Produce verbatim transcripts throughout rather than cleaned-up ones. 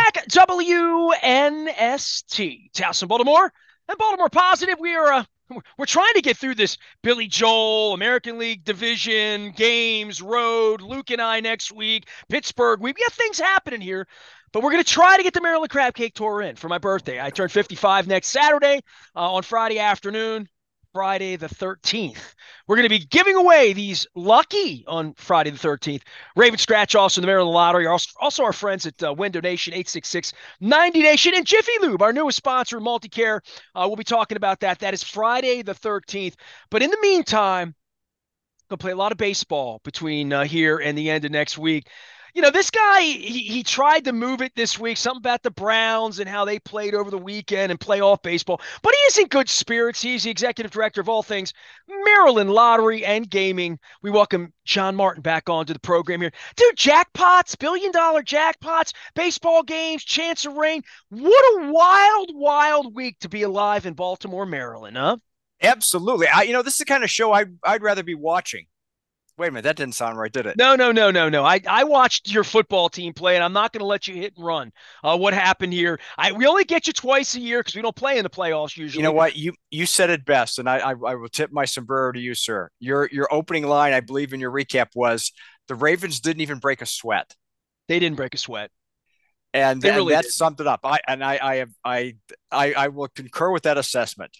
back, W N S T, Towson, Baltimore, and Baltimore Positive. We are uh, we're trying to get through this Billy Joel American League Division games, road. Luke and I next week, Pittsburgh. We've got things happening here, but we're going to try to get the Maryland Crab Cake Tour in for my birthday. I turn fifty-five next Saturday uh, on Friday afternoon. Friday the thirteenth. We're going to be giving away these lucky on Friday the thirteenth. Raven Scratch also in the Maryland Lottery. Also, also our friends at uh, Window Nation, eight six six, ninety Nation, and Jiffy Lube, our newest sponsor, Multicare. Uh, we'll be talking about that. That is Friday the thirteenth. But in the meantime, going to play a lot of baseball between uh, here and the end of next week. You know, this guy, he, he tried to move it this week, something about the Browns and how they played over the weekend and playoff baseball. But he is in good spirits. He's the executive director of all things Maryland Lottery and Gaming. We welcome John Martin back onto the program here. Dude, jackpots, billion-dollar jackpots, baseball games, chance of rain. What a wild, wild week to be alive in Baltimore, Maryland, huh? Absolutely. I, you know, this is the kind of show I, I'd rather be watching. Wait a minute, that didn't sound right, did it? No, no, no, no, no. I, I watched your football team play, and I'm not going to let you hit and run. Uh, what happened here? I we only get you twice a year because we don't play in the playoffs usually. You know what? You you said it best, and I, I I will tip my sombrero to you, sir. Your your opening line, I believe, in your recap was the Ravens didn't even break a sweat, They didn't break a sweat. and They and really that did. summed it up. I and I I have I I I will concur with that assessment.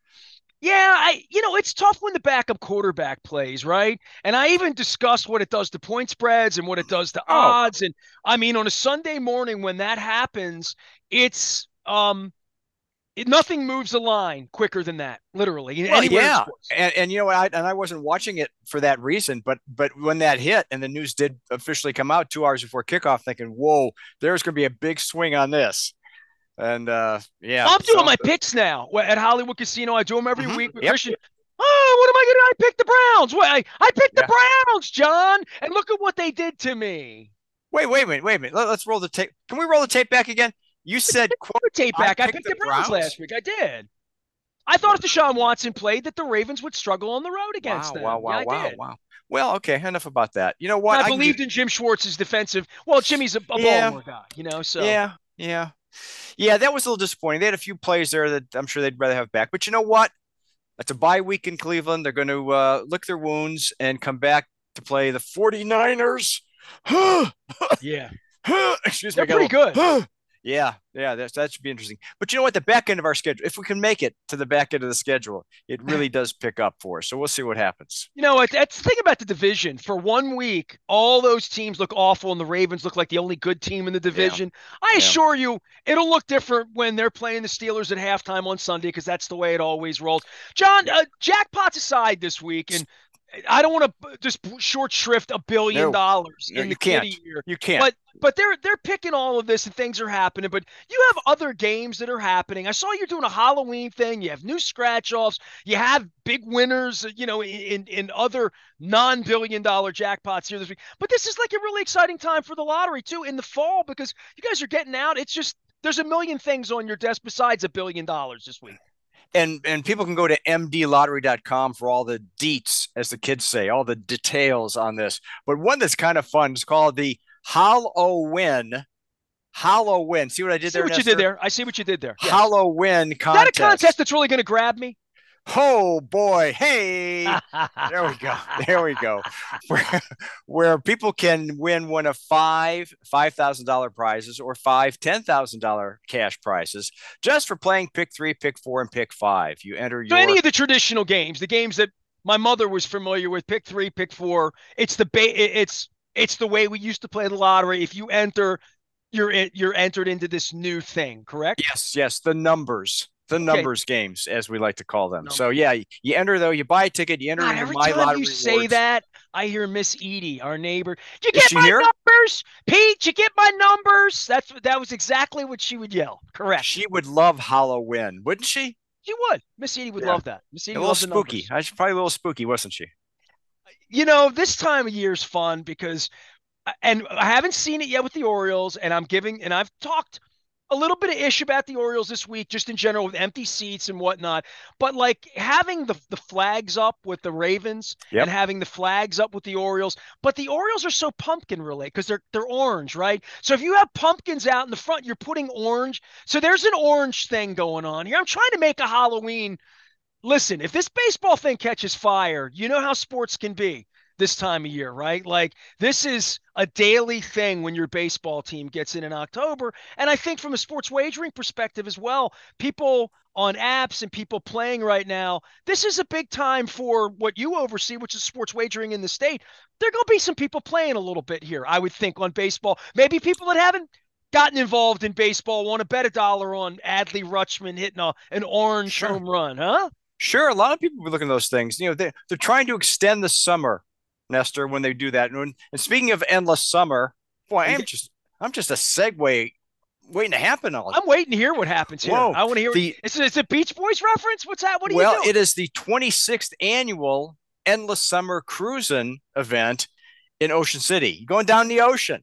Yeah, I you know, it's tough when the backup quarterback plays, right? And I even discussed what it does to point spreads and what it does to Oh, odds. And I mean, on a Sunday morning when that happens, it's um it, nothing moves the line quicker than that, literally, well, anywhere in yeah, sports. and and you know I and I wasn't watching it for that reason, but but when that hit and the news did officially come out two hours before kickoff, thinking, whoa, there's going to be a big swing on this, and uh yeah, Well, I'm doing so my picks now at Hollywood Casino. I do them every mhm, week with yep. Christian. Oh, what am I going to do? I picked the Browns. What, I, I picked the Yeah. Browns, John. And look at what they did to me. Wait, wait a minute, wait a minute. Let, us roll the tape. Can we roll the tape back again? You said, "quote Tape I back. I picked picked the the Browns Browns." last week. I did. I thought if Deshaun Watson played, that the Ravens would struggle on the road against Wow, wow, them. Yeah, wow, I wow, did. wow. Well, okay, enough about that. You know And what? I I can give. believed in Jim Schwartz's defensive. Well, Jimmy's a, a Yeah, Baltimore guy, you know, so. yeah, yeah, yeah. That was a little disappointing. They had a few plays there that I'm sure they'd rather have back. But you know what? It's a bye week in Cleveland. They're going to uh, lick their wounds and come back to play the 49ers. Yeah, Excuse me, they're I got pretty a good. little. Yeah, yeah, that's, that should be interesting. But you know what? The back end of our schedule, if we can make it to the back end of the schedule, it really does pick up for us. So we'll see what happens. You know, that's the thing about the division. For one week, all those teams look awful, and the Ravens look like the only good team in the Yeah, division. I yeah. assure you, it'll look different when they're playing the Steelers at halftime on Sunday because that's the way it always rolls. John, uh, jackpots aside this week, and I don't want to just short shrift a billion No, dollars no, in the you can't. kitty here, You can't. but but they're they're picking all of this and things are happening. But you have other games that are happening. I saw you doing a Halloween thing. You have new scratch offs. You have big winners. You know, in in other non-billion dollar jackpots here this week. But this is like a really exciting time for the lottery too in the fall because you guys are getting out. It's just there's a million things on your desk besides a billion dollars this week. And and people can go to m d lottery dot com for all the deets, as the kids say, all the details on this. But one that's kind of fun is called the Halloween. Halloween. See what I I did see there, what you did Nestor? there. I see what you did there. Yes. Is Halloween that a contest contest. that's really going to grab me? Oh boy. Hey. There we go. There we go. Where, where people can win one of five five thousand dollar prizes or five ten thousand dollar cash prizes just for playing pick three, pick four, and pick five. You enter So any your of the traditional games, the games that my mother was familiar with, pick three, pick four, it's the ba- it's it's the way we used to play the lottery. If you enter, you're you're entered into this new thing, correct? yes, yes, the numbers. The Okay, numbers games, as we like to call them. So numbers. yeah, you enter though, you buy a ticket, you enter God, into every my time lottery you say rewards. that, I hear Miss Edie, our neighbor. You Is get she my here? numbers, Pete. You get my numbers. That's that was exactly what she would yell. Correct. She would love Halloween, wouldn't she? She would. Miss Edie would Yeah. love that. Miss A Edie little loves the spooky. numbers. I should probably a little spooky, wasn't she? You know, this time of year is fun because, and I haven't seen it yet with the Orioles, and I'm giving, and I've talked a little bit of ish about the Orioles this week, just in general with empty seats and whatnot. But like having the the flags up with the Ravens and Yep. having the flags up with the Orioles, but the Orioles are so pumpkin related because they're they're orange, right? So if you have pumpkins out in the front, you're putting orange. So there's an orange thing going on here. I'm trying to make a Halloween. Listen, if this baseball thing catches fire, you know how sports can be this time of year, right? Like this is a daily thing when your baseball team gets in in October. And I think from a sports wagering perspective as well, people on apps and people playing right now, this is a big time for what you oversee, which is sports wagering in the state. There are going to be some people playing a little bit here, I would think, on baseball. Maybe people that haven't gotten involved in baseball want to bet a dollar on Adley Rutschman hitting a, an orange Sure. home run, huh? Sure. A lot of people will be looking at those things. You know, they, they're trying to extend the summer, Nestor, when they do that. And, when, and speaking of endless summer, boy, I'm just I'm just a segue waiting to happen on. I'm waiting to hear what happens here. Whoa. I want to hear. The, it's, it's a Beach Boys reference. What's that? What are well, you doing? it is the twenty-sixth annual Endless Summer Cruising event in Ocean City. Going down the ocean.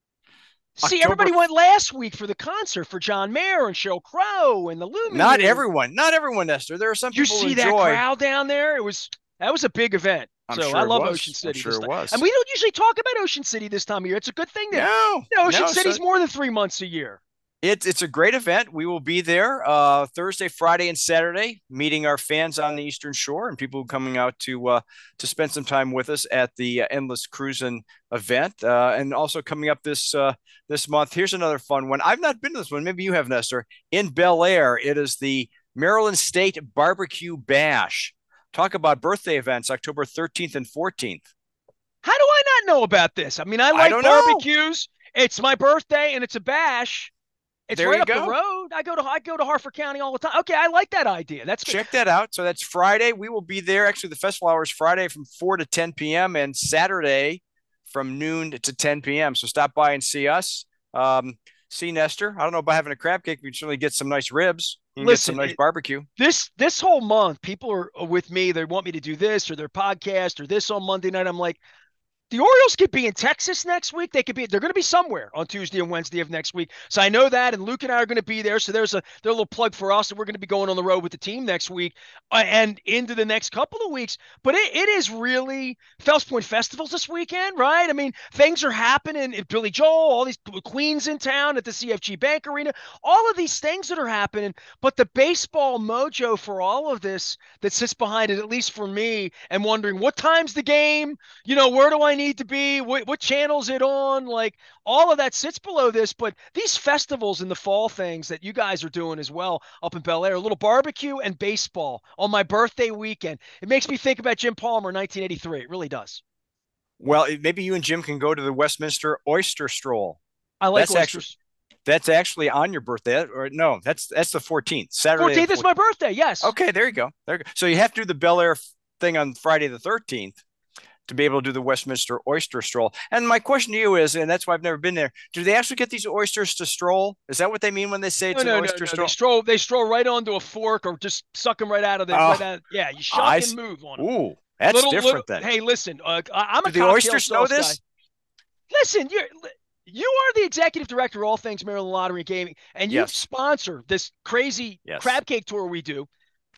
See, October, everybody went last week for the concert for John Mayer and Sheryl Crow and the Lumineers. Not everyone. Not everyone, Nestor. There are some you people see who that enjoy. crowd down there? It was that was a big event. I'm so sure I it love was. Ocean City. I'm sure this it time. was. And we don't usually talk about Ocean City this time of year. It's a good thing that No, you know, Ocean no, City's so, more than three months a year. It's it's a great event. We will be there uh, Thursday, Friday, and Saturday, meeting our fans on the Eastern Shore and people coming out to uh, to spend some time with us at the uh, Endless Cruising event, uh, and also coming up this uh, this month. Here's another fun one. I've not been to this one. Maybe you have, Nestor. In Bel Air, it is the Maryland State Barbecue Bash. Talk about birthday events, October thirteenth and fourteenth. How do I not know about this? I mean, I I like don't know. barbecues. It's my birthday and it's a bash. It's There right you up the go. road. I go to I go to Harford County all the time. Okay, I like that idea. That's good. Check that out. So that's Friday. We will be there. Actually, the festival hours Friday from four to ten p.m. and Saturday from noon to ten p.m. So stop by and see us. Um, see Nestor. I don't know about having a crab cake. We can certainly get some nice ribs. You can Listen, get some nice it, barbecue. this this whole month, people are with me. They want me to do this or their podcast or this on Monday night. I'm like, the Orioles could be in Texas next week. They could be. They're going to be somewhere on Tuesday and Wednesday of next week. So I know that, and Luke and I are going to be there. So there's a there's a little plug for us, and we're going to be going on the road with the team next week uh, and into the next couple of weeks. But it, it is really Fells Point Festivals this weekend, right? I mean, things are happening. Billy Joel, all these Queens in town at the C F G Bank Arena, all of these things that are happening. But the baseball mojo for all of this that sits behind it, at least for me, and wondering what time's the game. You know, where do I need to be? What, what channel's it on? Like all of that sits below this, but these festivals in the fall things that you guys are doing as well up in Bel Air, a little barbecue and baseball on my birthday weekend. It makes me think about Jim Palmer, nineteen eighty-three. It really does. Well, maybe you and Jim can go to the Westminster Oyster Stroll. I like That's oysters. Actually, that's actually on your birthday, or no? That's that's the fourteenth. Saturday. fourteenth is my birthday. Yes. Okay, there you go. There you go. So you have to do the Bel Air thing on Friday the thirteenth to be able to do the Westminster Oyster Stroll. And my question to you is, and that's why I've never been there, do they actually get these oysters to stroll? Is that what they mean when they say it's no, an no, oyster no, no. stroll? They stroll, they stroll right onto a fork or just suck them right out of the. Oh, right out, yeah, you shuck I, and move on them. ooh, that's little, different little, then. Hey, listen, uh, I, I'm do a the cocktail oysters know this? Guy. Listen, you're you are the executive director of all things Maryland Lottery and Gaming, and you yes. sponsor this crazy yes. crab cake tour we do.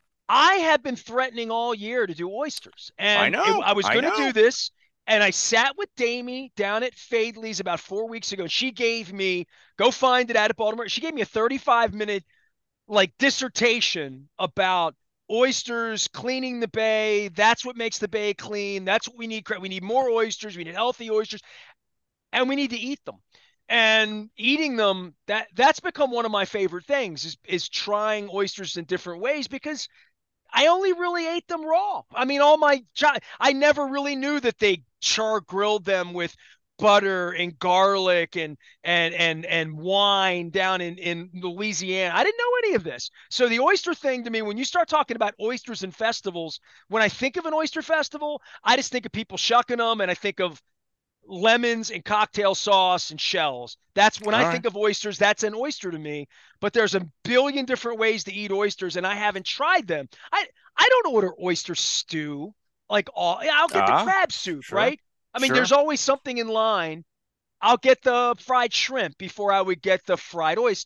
I have been threatening all year to do oysters, and I know. It, I was going to do this, and I sat with Damie down at Fadley's about four weeks ago, and she gave me, go find it out at Baltimore. She gave me a thirty-five minute like dissertation about oysters, cleaning the bay. That's what makes the bay clean. That's what we need. We need more oysters. We need healthy oysters, and we need to eat them. And eating them, that that's become one of my favorite things is, is trying oysters in different ways because I only really ate them raw. I mean, all my, I never really knew that they char grilled them with butter and garlic and, and, and, and wine down in, in Louisiana. I didn't know any of this. So the oyster thing to me, when you start talking about oysters and festivals, when I think of an oyster festival, I just think of people shucking them. And I think of lemons and cocktail sauce and shells. That's when All I right. think of oysters, that's an oyster to me. But there's a billion different ways to eat oysters, and I haven't tried them. I I don't order oyster stew like all. I'll get uh, the crab soup, sure. right? I mean, sure. there's always something in line. I'll get the fried shrimp before I would get the fried oysters.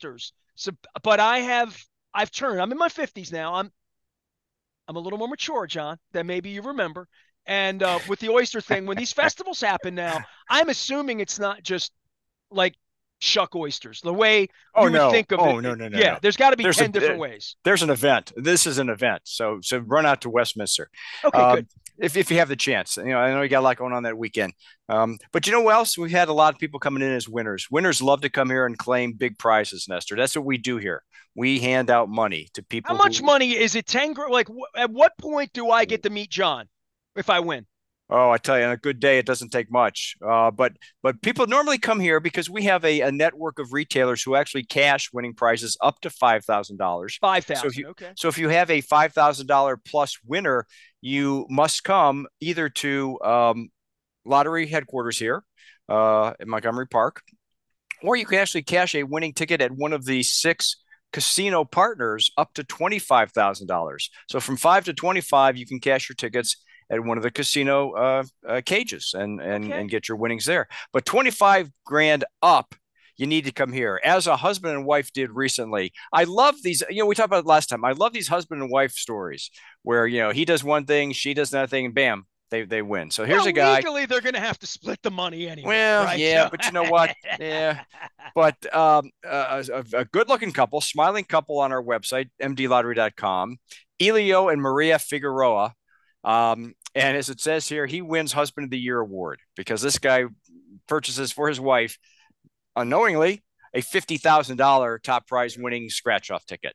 So, but I have I've turned. I'm in my fifties now. I'm I'm a little more mature, John, than maybe you remember. And uh, with the oyster thing, when these festivals happen now, I'm assuming it's not just like shuck oysters the way Oh you would no. think of it. Oh no, no, no, Yeah, no. there's got to be There's a ten different ways. there's an event. This is an event. So so run out to Westminster. Okay, good. Um, if, if you have the chance. You know, I know you got a lot going on that weekend. Um, but you know what else? We've had a lot of people coming in as winners. Winners love to come here and claim big prizes, Nestor. That's what we do here. We hand out money to How people much who money is it? ten grand? Like, wh- at what point do I get to meet John if I win? Oh, I tell you, on a good day, it doesn't take much. Uh, but but people normally come here because we have a, a network of retailers who actually cash winning prizes up to five thousand dollars. So if five thousand. you Okay. so if you have a five thousand dollar plus winner, you must come either to um, lottery headquarters here uh, in Montgomery Park, or you can actually cash a winning ticket at one of the six casino partners up to twenty-five thousand dollars. So from five to twenty-five, you can cash your tickets at one of the casino uh, uh, cages and, and, Okay. and get your winnings there. But twenty-five grand up, you need to come here. As a husband and wife did recently. I love these, you know, we talked about it last time. I love these husband and wife stories where, you know, he does one thing, she does another thing, and bam, they, they win. So here's Well, a guy. legally, they're going to have to split the money anyway, Well, right? yeah, So, but you know what? Yeah, but um, a, a good looking couple, smiling couple on our website, m d lottery dot com, Elio and Maria Figueroa. Um, and as it says here, he wins Husband of the Year award because this guy purchases for his wife, unknowingly, a fifty thousand dollars top prize winning scratch off ticket.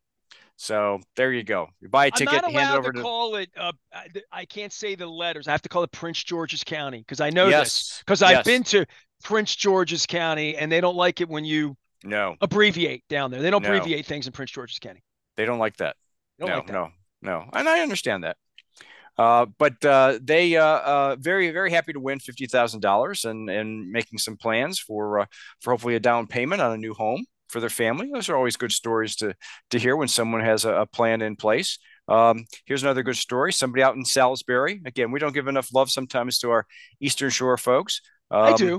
So there you go. You buy a I'm not ticket, hand it allowed to over to. call it. Uh, I, I can't say the letters. I have to call it Prince George's County because I know this Yes, because I've yes, been to Prince George's County and they don't like it when you no, abbreviate down there. They don't no, abbreviate things in Prince George's County. they don't like that. They don't No, like that. no, no. And I understand that. Uh, but uh, they uh, uh, very very happy to win fifty thousand dollars and and making some plans for uh, for hopefully a down payment on a new home for their family. Those are always good stories to to hear when someone has a, a plan in place. Um, here's another good story. Somebody out in Salisbury. Again, we don't give enough love sometimes to our Eastern Shore folks. I Um, do.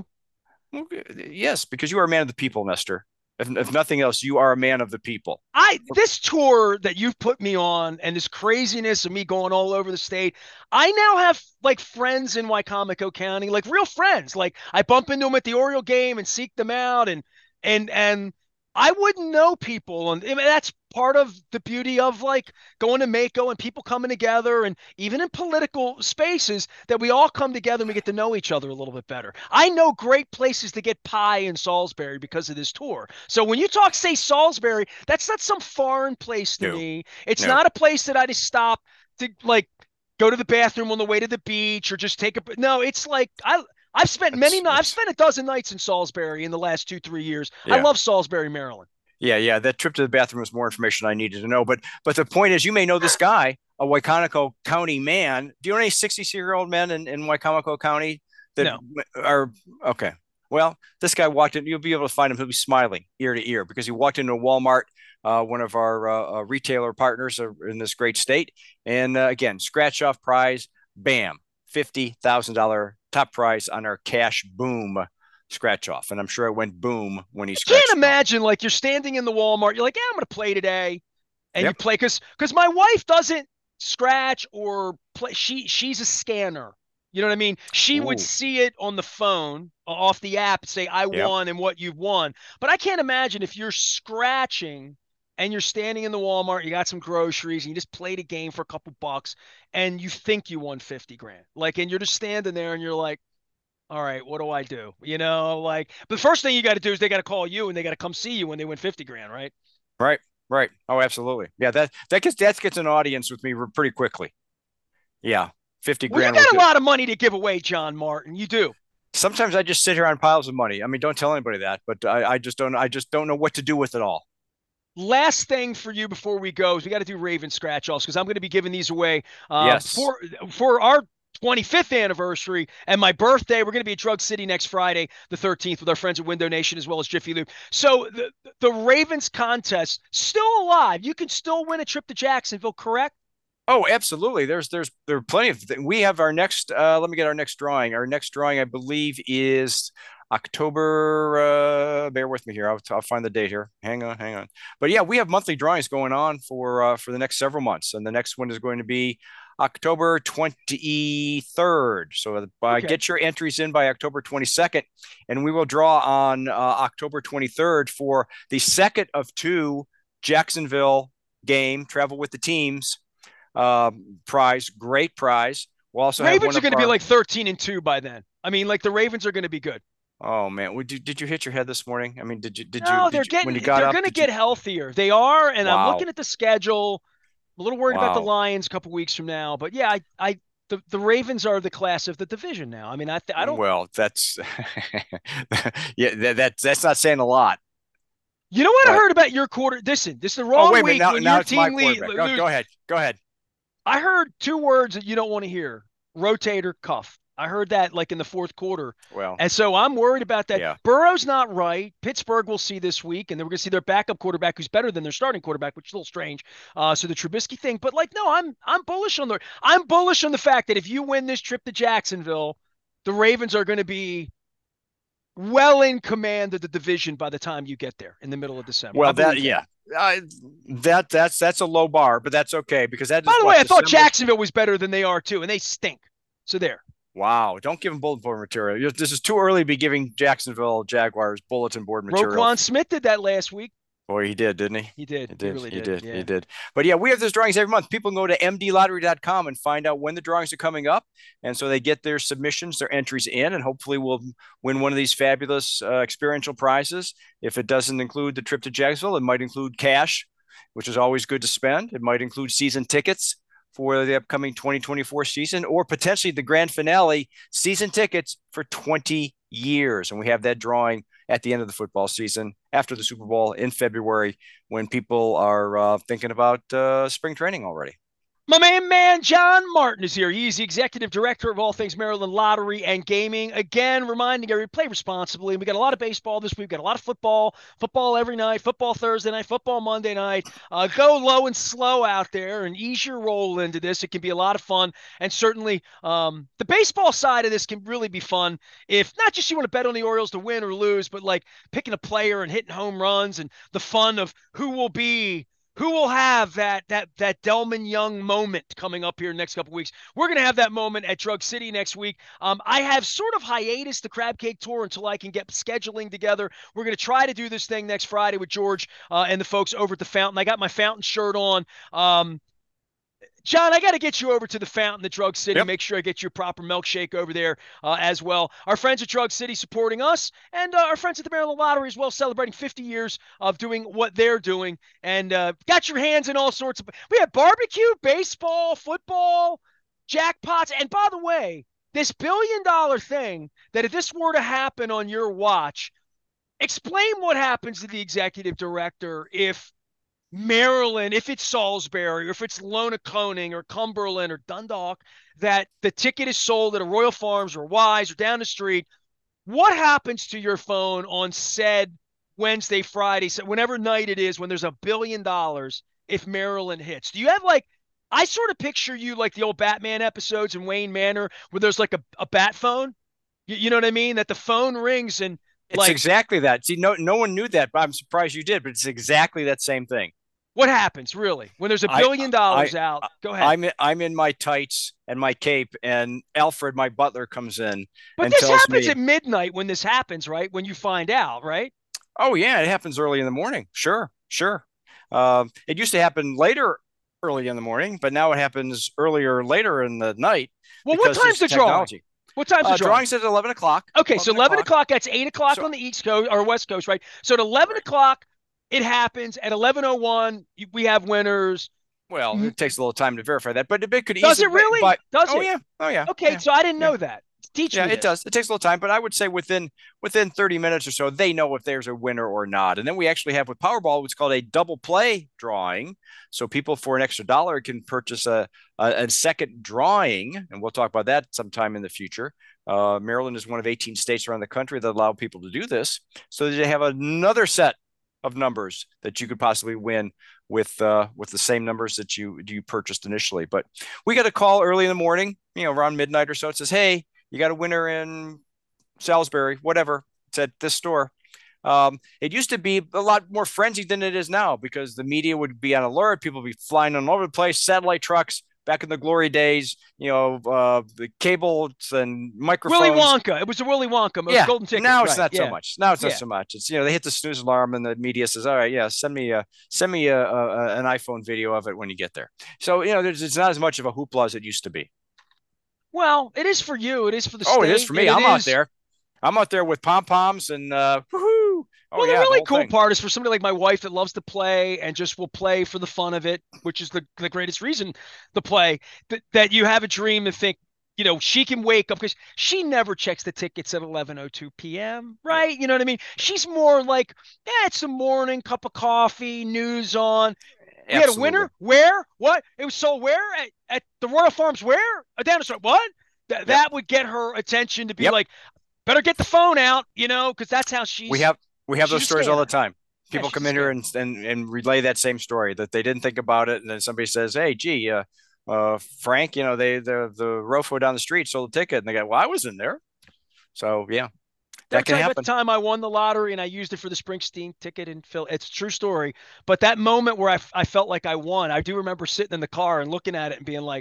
yes, because you are a man of the people, Nestor. If, if nothing else, you are a man of the people. I this tour that you've put me on and this craziness of me going all over the state, I now have like friends in Wycomico County, like real friends. Like I bump into them at the Oriole game and seek them out, and and and I wouldn't know people, and I mean, that's part of the beauty of like going to Mako and people coming together, and even in political spaces that we all come together and we get to know each other a little bit better. I know great places to get pie in Salisbury because of this tour. So when you talk, say Salisbury, that's not some foreign place to No, me. It's no. not a place that I just stop to like go to the bathroom on the way to the beach or just take a. No, it's like I. I've spent many That's nights. I've that's spent a dozen nights in Salisbury in the last two, three years. I yeah. love Salisbury, Maryland. Yeah, yeah. That trip to the bathroom was more information I needed to know. But but the point is, you may know this guy, a Wycomico County man. Do you know any sixty-year-old men in, in Wycomico County that No. are okay? Well, this guy walked in. You'll be able to find him. He'll be smiling ear to ear because he walked into a Walmart, uh, one of our uh, uh, retailer partners in this great state. And uh, again, scratch off prize, bam, fifty thousand dollars top prize on our cash boom scratch off. And I'm sure it went boom when he I can't scratched it off. imagine like you're standing in the Walmart. You're like, yeah, I'm going to play today. And you Yep. play because because my wife doesn't scratch or play. She she's a scanner. You know what I mean? She would Ooh. see it on the phone off the app, say I Yep. won and what you've won. But I can't imagine if you're scratching and you're standing in the Walmart, you got some groceries, and you just played a game for a couple bucks, and you think you won fifty grand. Like, and you're just standing there, and you're like, all right, what do I do? You know, like, but the first thing you got to do is they got to call you and they got to come see you when they win fifty grand, right? Right. Right. Oh, absolutely. Yeah. That that gets that gets an audience with me pretty quickly. Yeah. Fifty Well, you grand will got a do. lot of money to give away, John Martin. You do. Sometimes I just sit here on piles of money. I mean, don't tell anybody that, but I, I just don't. I just don't know what to do with it all. Last thing for you before we go is we got to do Raven scratch offs because I'm going to be giving these away uh, Yes. for for our twenty-fifth anniversary and my birthday. We're going to be at Drug City next Friday, the thirteenth, with our friends at Window Nation as well as Jiffy Lube. So the the Ravens contest still alive. You can still win a trip to Jacksonville, correct? Oh, absolutely. There's there's there are plenty of th- we have our next uh let me get our next drawing. Our next drawing I believe is October, uh, bear with me here. I'll, I'll find the date here. Hang on, hang on. But yeah, we have monthly drawings going on for uh, for the next several months, and the next one is going to be October twenty-third. So uh, Okay. get your entries in by October twenty-second, and we will draw on uh, October twenty-third for the second of two Jacksonville game, travel with the teams uh, prize. Great prize. We'll also have one Ravens are of going to be our. like thirteen and two by then. I mean, like the Ravens are going to be good. Oh man, did you, did you hit your head this morning? I mean, did you did you No, they're did you when you getting got they're up? going to Did you? get healthier. They are, and I'm Wow, looking at the schedule. I'm a little worried about the wow. Lions a couple weeks from now, but yeah, I I the, the Ravens are the class of the division now. I mean, I I don't. Well, that's yeah, that, that's that's not saying a lot, You know what I but heard about your quarter? Listen, this is the oh wrong wait a minute, week now when now your it's my team lead quarterback. Go lose. go ahead, go ahead. I heard two words that you don't want to hear: rotator cuff. I heard that like in the fourth quarter. Well, And so I'm worried about that. yeah. Burrow's not right. Pittsburgh will see this week, and then we're going to see their backup quarterback who's better than their starting quarterback, which is a little strange. Uh, so the Trubisky thing, but like, no, I'm I'm bullish on the I'm bullish on the fact that if you win this trip to Jacksonville, the Ravens are going to be well in command of the division by the time you get there in the middle of December. I Well, that believe that. yeah, uh, that that's that's a low bar, but that's okay because that By is the way, what I thought December. Jacksonville was better than they are too, and they stink. So there. Wow, don't give them bulletin board material. This is too early to be giving Jacksonville Jaguars bulletin board material. Roquan Smith did that last week. Boy, he did, didn't he? He did. He He did. really He did. did. He Yeah. did. But yeah, we have those drawings every month. People can go to m d lottery dot com and find out when the drawings are coming up. And so they get their submissions, their entries in, and hopefully we'll win one of these fabulous uh, experiential prizes. If it doesn't include the trip to Jacksonville, it might include cash, which is always good to spend. It might include season tickets for the upcoming twenty twenty-four season, or potentially the grand finale season tickets for twenty years. And we have that drawing at the end of the football season after the Super Bowl in February when people are uh, thinking about uh, spring training already. My main man, John Martin, is here. He's the executive director of all things Maryland Lottery and Gaming. Again, reminding everybody, play responsibly. We got a lot of baseball this week. We got a lot of football. Football every night. Football Thursday night. Football Monday night. Uh, go low and slow out there and ease your roll into this. It can be a lot of fun. And certainly um, the baseball side of this can really be fun if not just you want to bet on the Orioles to win or lose, but like picking a player and hitting home runs and the fun of who will be who will have that that that Delman Young moment coming up here next couple weeks. We're going to have that moment at Drug City next week. Um, I have sort of hiatus the Crab Cake Tour until I can get scheduling together. We're going to try to do this thing next Friday with George uh, and the folks over at the Fountain. I got my Fountain shirt on. Um, John, I got to get you over to the Fountain, the Drug City. Yep. Make sure I get your proper milkshake over there uh, as well. Our friends at Drug City supporting us, and uh, our friends at the Maryland Lottery as well, celebrating fifty years of doing what they're doing. And uh, got your hands in all sorts of. We have barbecue, baseball, football, jackpots, and by the way, this billion dollar thing that if this were to happen on your watch, explain what happens to the executive director if Maryland, if it's Salisbury, or if it's Lonaconing or Cumberland or Dundalk, that the ticket is sold at a Royal Farms or Wise or down the street. What happens to your phone on said Wednesday, Friday, so whenever night it is, when there's a billion dollars, if Maryland hits? Do you have like, I sort of picture you like the old Batman episodes in Wayne Manor where there's like a, a bat phone. You, you know what I mean? That the phone rings and It's like, exactly that. See, no, no one knew that, but I'm surprised you did. But it's exactly that same thing. what happens really when there's a I, billion I, dollars out? Go ahead. I'm I'm in my tights and my cape, and Alfred, my butler, comes in But and this tells happens me, at midnight when this happens, right? When you find out, right? "Oh yeah, it happens early in the morning. Sure, sure. Um, it used to happen later, early in the morning, but now it happens earlier, later in the night Well, what because time's there's the drawing? technology." What time's the Uh, drawing? drawings at eleven o'clock. Okay, so eleven eleven o'clock. o'clock, that's eight o'clock So on the East Coast or West Coast, right? So at eleven right. o'clock, it happens. At eleven oh one, we have winners. Well, it takes a little time to verify that, but it could Does easily. it really? But Does oh it? yeah, oh yeah, Okay, yeah, so I didn't yeah. know that. Teach Yeah, me it this. does. It takes a little time, but I would say within within thirty minutes or so, they know if there's a winner or not. And then we actually have with Powerball what's called a double play drawing. So people for an extra dollar can purchase a, a, a second drawing, and we'll talk about that sometime in the future. Uh, Maryland is one of eighteen states around the country that allow people to do this. So they have another set of numbers that you could possibly win with uh, with the same numbers that you you purchased initially. But we got a call early in the morning, you know, around midnight or so. It says, "Hey, you got a winner in Salisbury, whatever. tickets at this store. Um, it used to be a lot more frenzied than it is now because the media would be on alert. People would be flying all over the place, satellite trucks back in the glory days, you know, uh, the cables and Willy microphones. Wonka. It was a Willy Wonka. It was Yeah. golden ticket. Now it's right. not yeah. so much. Now it's not Yeah. so much. It's, you know, they hit the snooze alarm and the media says, all right, yeah, send me a, send me a, a an iPhone video of it when you get there. So, you know, there's, it's not as much of a hoopla as it used to be. Well, it is for you. It is for the Oh, state. it is for me. I'm out there. I'm out there with pom poms and uh, woohoo. Oh, well, yeah, the really the cool thing. part is for somebody like my wife that loves to play and just will play for the fun of it, which is the, the greatest reason to play, that, that you have a dream and think, you know, she can wake up because she never checks the tickets at eleven oh two p.m., right? You know what I mean? She's more like, yeah, it's the morning, cup of coffee, news on. We Absolutely. had a winner. Where? What? It was sold where? At, at the Royal Farms where? A down the street. What? Th- yep. That would get her attention to be yep. like, better get the phone out, you know, because that's how she's. We have we have those stories all the time. People yeah, come in here and, and and relay that same story that they didn't think about it, and then somebody says, "Hey, gee, uh, uh, Frank, you know, they the the Rofo down the street sold a ticket," and they go, "Well, I was in there." So yeah, that can happen. About the time I won the lottery and I used it for the Springsteen ticket in Phil. It's a true story. But that moment where I, I felt like I won, I do remember sitting in the car and looking at it and being like,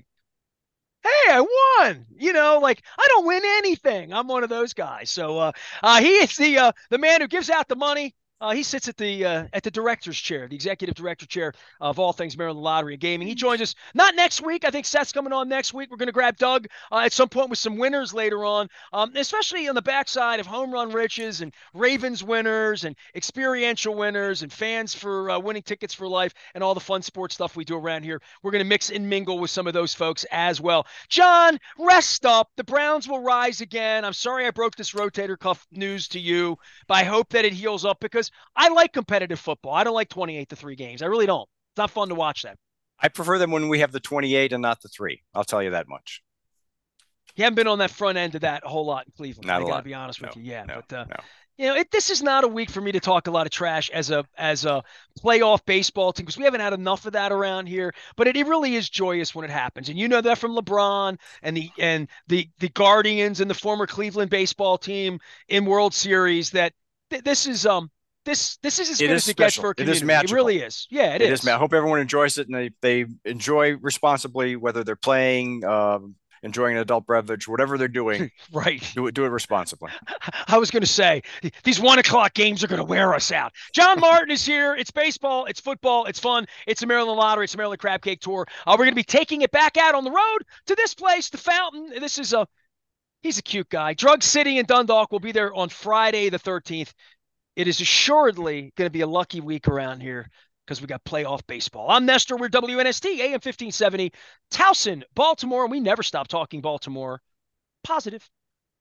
hey, I won. You know, like I don't win anything. I'm one of those guys. So uh, uh, he is the uh, the man who gives out the money. Uh, he sits at the uh, at the director's chair, the executive director chair of all things Maryland Lottery and Gaming. He joins us not next week. I think Seth's coming on next week. We're going to grab Doug uh, at some point with some winners later on, um, especially on the backside of Home Run Riches and Ravens winners and experiential winners and fans for uh, winning tickets for life and all the fun sports stuff we do around here. We're going to mix and mingle with some of those folks as well. John, rest up. The Browns will rise again. I'm sorry I broke this rotator cuff news to you, but I hope that it heals up because I like competitive football. I don't like twenty-eight to three games. I really don't. It's not fun to watch that. I prefer them when we have the twenty-eight and not the three. I'll tell you that much. You haven't been on that front end of that a whole lot in Cleveland. Not I a gotta lot. be honest no, with you. Yeah, no, but uh, no. you know, it, this is not a week for me to talk a lot of trash as a as a playoff baseball team because we haven't had enough of that around here. But it, it really is joyous when it happens, and you know that from LeBron and the and the the Guardians and the former Cleveland baseball team in World Series. That th- this is um. This this is as good as it gets for a community. It, is magical. It really is. Yeah, it, it is. is. I hope everyone enjoys it and they, they enjoy responsibly, whether they're playing, um, enjoying an adult beverage, whatever they're doing. Right. Do it. Do it responsibly. I was going to say these one o'clock games are going to wear us out. John Martin is here. It's baseball. It's football. It's fun. It's the Maryland Lottery. It's the Maryland Crab Cake Tour. Uh, we're going to be taking it back out on the road to this place, the Fountain. This is a he's a cute guy. Drug City in Dundalk. We'll be there on Friday the thirteenth. It is assuredly going to be a lucky week around here because we got playoff baseball. I'm Nestor. We're W N S T, A M fifteen seventy, Towson, Baltimore. And we never stop talking Baltimore. Positive.